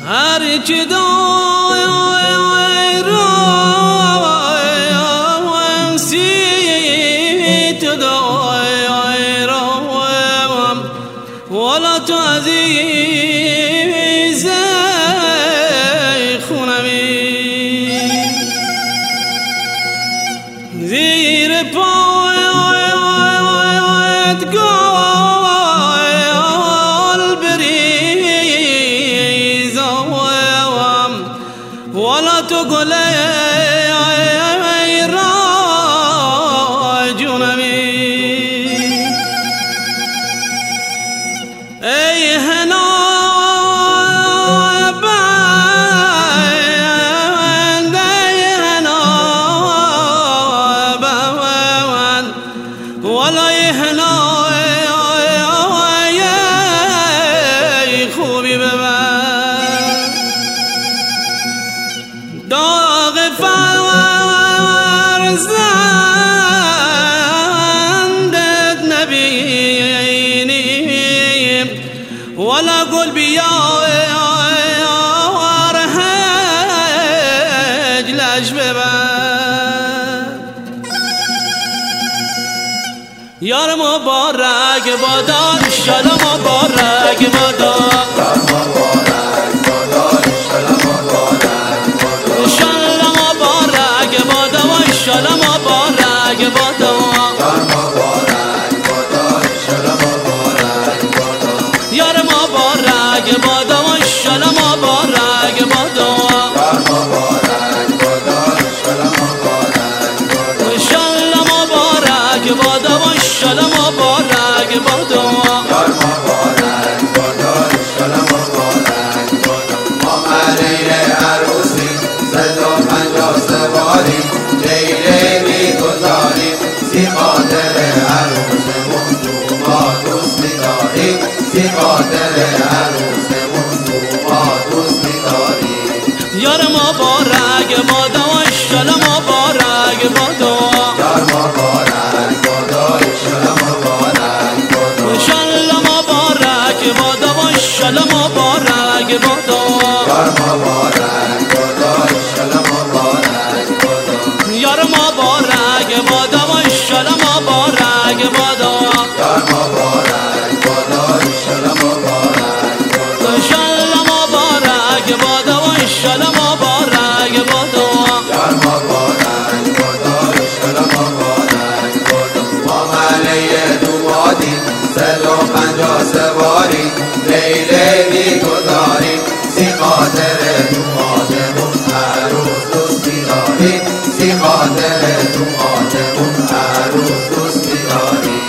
هر کی دای رو سی تو دای رو ولا تو عزیز خونمی زیر پایت گل بریزم ولا تو گله را جونمی ای هنا ولا يهنا خوبي ببن داغ فرزندت نبيني ولا قلبي يا رهج ببن یار مبارک بادا انشالله مبارک بادا انشالله مبارک بادا و انشالله مبارک بادا یار مبارک بادا و انشالله مبارک بادا انشالله مبارک بادا و انشالله مبارک بادا یار مبارک بادا انشالله مبارک بادا ما علیه عروسی 150 سواری لیله میگذاریم سی خاطر عروسمون تو ما دوست می‌داریم سی خاطر عروسمون تو ما دوست می‌داریم یار مبارک بادا و انشالله مبارک بادا یار مبارک بادا انشالله مبارک بادا انشالله مبارک بادا و انشالله مبارک بادا یار مبارک بادا انشالله مبارک بادا یار مبارک بادا و انشالله مبارک بادا یار مبارک بادا انشالله مبارک بادا انشالله مبارک بادا و انشالله مبارک بادا یار مبارک بادا انشالله مبارک بادا ما علیه دومادیم 150 سواری لیله میگذاریم سی خاطر دومادمون هر روز دوست می‌داریم سی خاطر دومادمون هر روز دوست می‌داریم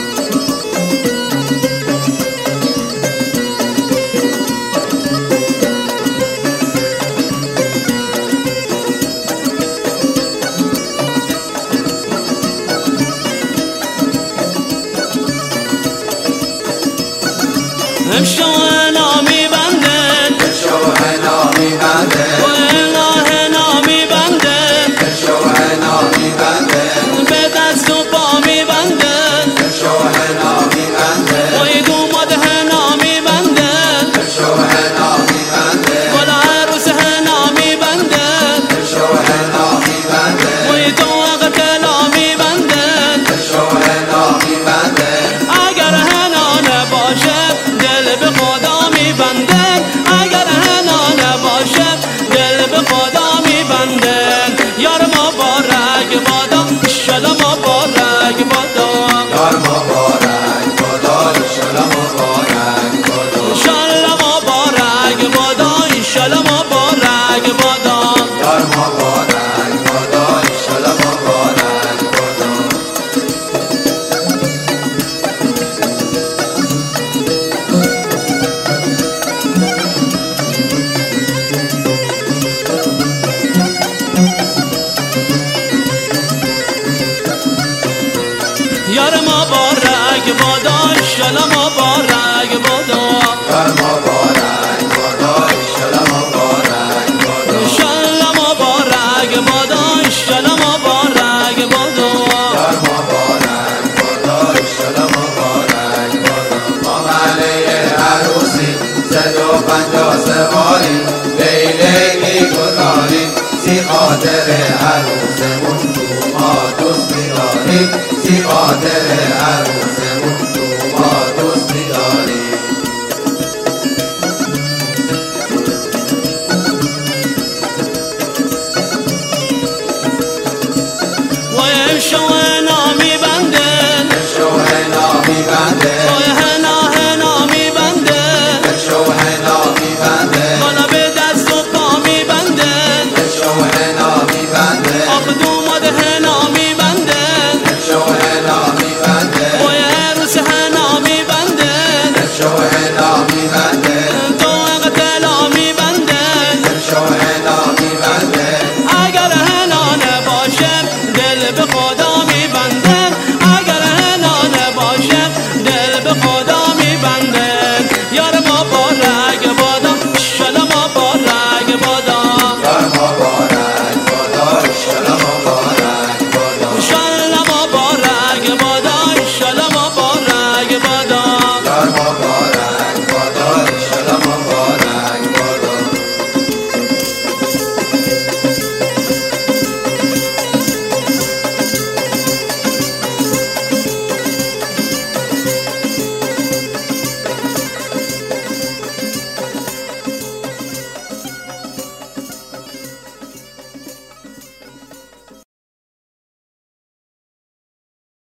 امشو نامی بنده شو نامی بنده و اله نامی بنده شو نامی بنده به دست و پا می بنده شو نامی بنده و دوماد نامی بنده شو نامی بنده ولا عروس نامی بنده شو نامی بنده و تو وقت نامی بنده شو نامی بنده اگر هنا نباشه دل به خدا می بنده اگر هنا نباشه دل به خدا می بنده یار مبارک بادا انشالله مبارک بادا یار مبارک بادا انشالله مبارک بادا انشالله مبارک بادا انشالله مبارک بادا یار مبارک بادا انشالله مبارک بادا یار مبارک بادا انشالله مبارک بادا یار مبارک بادا انشالله مبارک میگذاریم لیلی میگذاریم سی خاطر عروسمون تو ما دوست می‌داریم سی خاطر عروسمون تو ما دوست می‌داریم